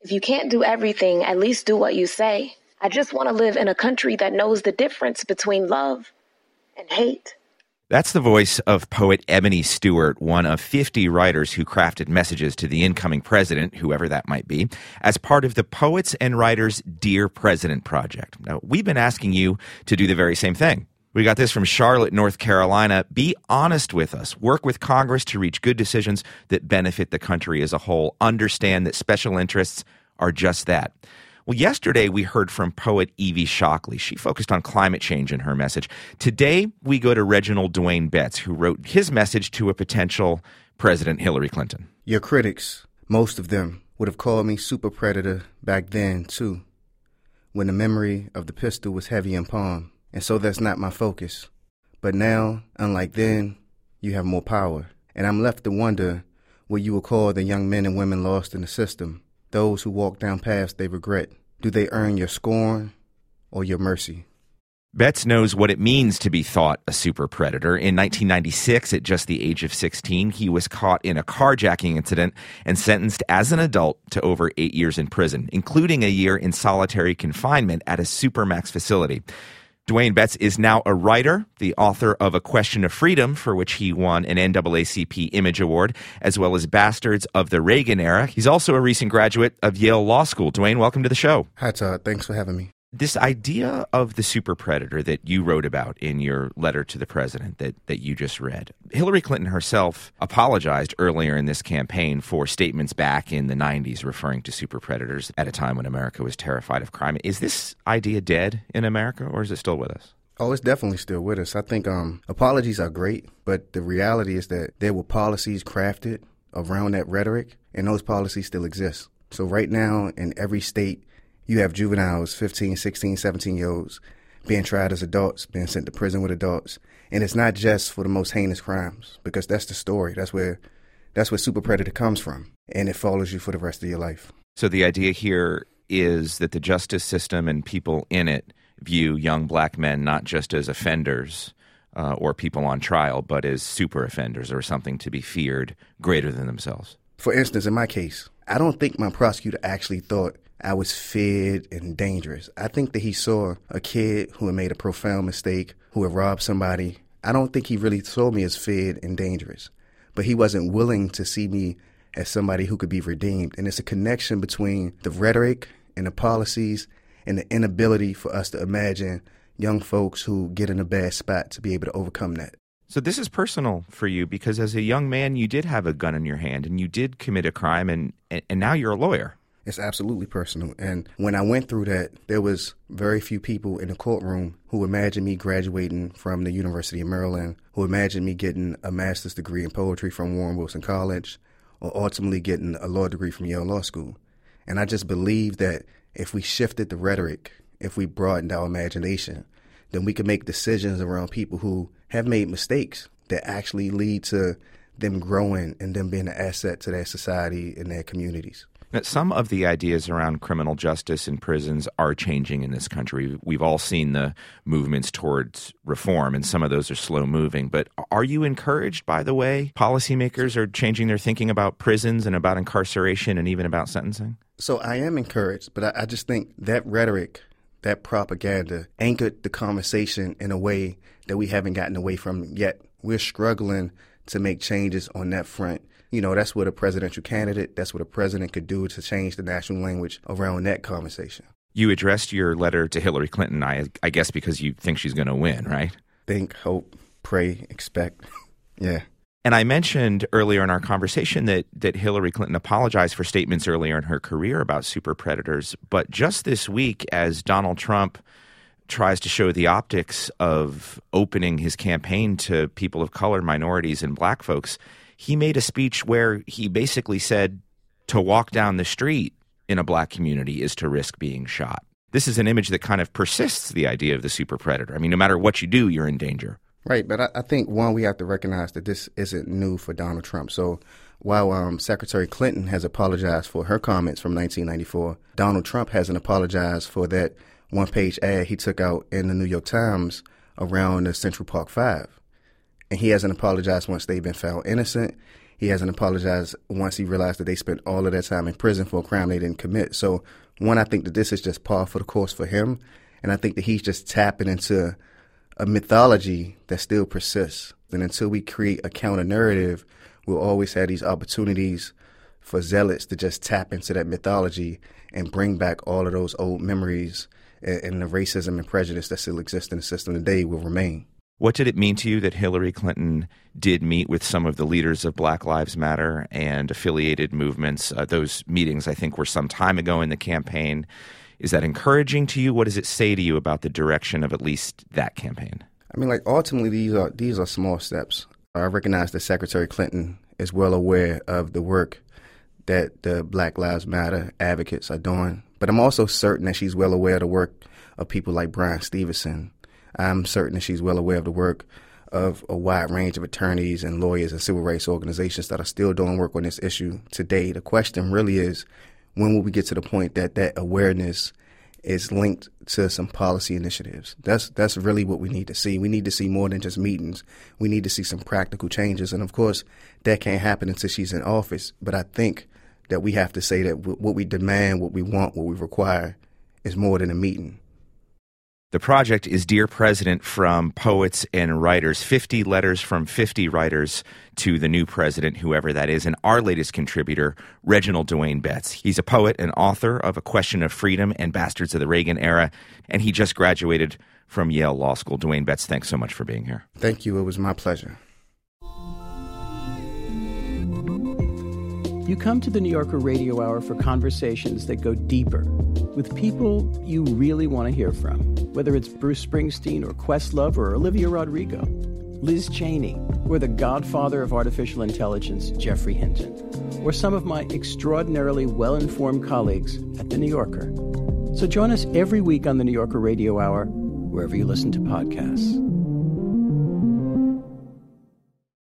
If you can't do everything, at least do what you say. I just want to live in a country that knows the difference between love and hate. That's the voice of poet Ebony Stewart, one of 50 writers who crafted messages to the incoming president, whoever that might be, as part of the Poets and Writers Dear President Project. Now, we've been asking you to do the very same thing. We got this from Charlotte, North Carolina. Be honest with us. Work with Congress to reach good decisions that benefit the country as a whole. Understand that special interests are just that. Well, yesterday we heard from poet Evie Shockley. She focused on climate change in her message. Today we go to Reginald Dwayne Betts, who wrote his message to a potential President Hillary Clinton. Your critics, most of them, would have called me super predator back then, too, when the memory of the pistol was heavy in palm. And so that's not my focus. But now, unlike then, you have more power. And I'm left to wonder what you will call the young men and women lost in the system. Those who walk down paths they regret. Do they earn your scorn or your mercy? Betts knows what it means to be thought a super predator. In 1996, at just the age of 16, he was caught in a carjacking incident and sentenced as an adult to over 8 years in prison, including a year in solitary confinement at a Supermax facility. Dwayne Betts is now a writer, the author of A Question of Freedom, for which he won an NAACP Image Award, as well as Bastards of the Reagan Era. He's also a recent graduate of Yale Law School. Dwayne, welcome to the show. Hi, Todd. Thanks for having me. This idea of the super predator that you wrote about in your letter to the president that you just read, Hillary Clinton herself apologized earlier in this campaign for statements back in the 90s referring to super predators at a time when America was terrified of crime. Is this idea dead in America, or is it still with us? Oh, it's definitely still with us. I think apologies are great, but the reality is that there were policies crafted around that rhetoric, and those policies still exist. So right now, in every state, you have juveniles, 15, 16, 17-year-olds, being tried as adults, being sent to prison with adults. And it's not just for the most heinous crimes, because that's the story. That's where super predator comes from. And it follows you for the rest of your life. So the idea here is that the justice system and people in it view young black men not just as offenders or people on trial, but as super offenders or something to be feared greater than themselves. For instance, in my case, I don't think my prosecutor actually thought I was feared and dangerous. I think that he saw a kid who had made a profound mistake, who had robbed somebody. I don't think he really saw me as feared and dangerous, but he wasn't willing to see me as somebody who could be redeemed. And it's a connection between the rhetoric and the policies and the inability for us to imagine young folks who get in a bad spot to be able to overcome that. So this is personal for you because as a young man, you did have a gun in your hand and you did commit a crime and now you're a lawyer. It's absolutely personal. And when I went through that, there was very few people in the courtroom who imagined me graduating from the University of Maryland, who imagined me getting a master's degree in poetry from Warren Wilson College, or ultimately getting a law degree from Yale Law School. And I just believe that if we shifted the rhetoric, if we broadened our imagination, then we could make decisions around people who have made mistakes that actually lead to them growing and them being an asset to their society and their communities. Now, some of the ideas around criminal justice in prisons are changing in this country. We've all seen the movements towards reform, and some of those are slow moving. But are you encouraged by the way policymakers are changing their thinking about prisons and about incarceration and even about sentencing? So I am encouraged, but I just think that rhetoric, that propaganda anchored the conversation in a way that we haven't gotten away from yet. We're struggling to make changes on that front. You know, that's what a presidential candidate, that's what a president could do to change the national language around that conversation. You addressed your letter to Hillary Clinton, I guess because you think she's going to win, right? Think, hope, pray, expect. Yeah. And I mentioned earlier in our conversation that Hillary Clinton apologized for statements earlier in her career about super predators. But just this week, as Donald Trump tries to show the optics of opening his campaign to people of color, minorities, and black folks, he made a speech where he basically said to walk down the street in a black community is to risk being shot. This is an image that kind of persists the idea of the super predator. I mean, no matter what you do, you're in danger. Right, but I think, one, we have to recognize that this isn't new for Donald Trump. So while Secretary Clinton has apologized for her comments from 1994, Donald Trump hasn't apologized for that one-page ad he took out in the New York Times around the Central Park Five. And he hasn't apologized once they've been found innocent. He hasn't apologized once he realized that they spent all of that time in prison for a crime they didn't commit. So, one, I think that this is just par for the course for him. And I think that he's just tapping into a mythology that still persists. And until we create a counter narrative, we'll always have these opportunities for zealots to just tap into that mythology and bring back all of those old memories, and the racism and prejudice that still exist in the system today will remain. What did it mean to you that Hillary Clinton did meet with some of the leaders of Black Lives Matter and affiliated movements? Those meetings, I think, were some time ago in the campaign. Is that encouraging to you? What does it say to you about the direction of at least that campaign? I mean, ultimately, these are small steps. I recognize that Secretary Clinton is well aware of the work that the Black Lives Matter advocates are doing, but I'm also certain that she's well aware of the work of people like Bryan Stevenson. I'm certain that she's well aware of the work of a wide range of attorneys and lawyers and civil rights organizations that are still doing work on this issue today. The question really is, when will we get to the point that that awareness is linked to some policy initiatives? That's really what we need to see. We need to see more than just meetings. We need to see some practical changes. And, of course, that can't happen until she's in office. But I think that we have to say that what we demand, what we want, what we require is more than a meeting. The project is Dear President from Poets and Writers, 50 letters from 50 writers to the new president, whoever that is, and our latest contributor, Reginald Dwayne Betts. He's a poet and author of A Question of Freedom and Bastards of the Reagan Era, and he just graduated from Yale Law School. Dwayne Betts, thanks so much for being here. Thank you. It was my pleasure. You come to the New Yorker Radio Hour for conversations that go deeper with people you really want to hear from, whether it's Bruce Springsteen or Questlove or Olivia Rodrigo, Liz Cheney, or the godfather of artificial intelligence, Geoffrey Hinton, or some of my extraordinarily well-informed colleagues at The New Yorker. So join us every week on the New Yorker Radio Hour, wherever you listen to podcasts.